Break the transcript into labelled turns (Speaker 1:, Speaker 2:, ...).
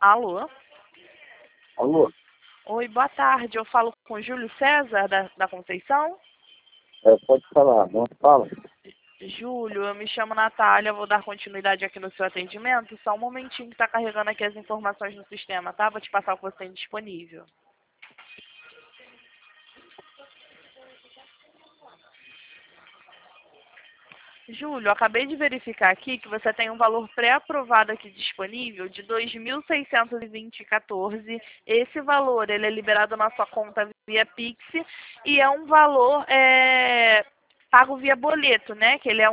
Speaker 1: Alô?
Speaker 2: Alô?
Speaker 1: Oi, boa tarde. Eu falo com o Júlio César, da Conceição?
Speaker 2: Pode falar, não fala.
Speaker 1: Júlio, eu me chamo Natália, vou dar continuidade aqui no seu atendimento. Só um momentinho que está carregando aqui as informações no sistema, tá? Vou te passar o que você tem disponível. Júlio, acabei de verificar aqui que você tem um valor pré-aprovado aqui disponível de R$ 2.620,14. Esse valor ele é liberado na sua conta via Pix e é um valor pago via boleto, né? Que ele é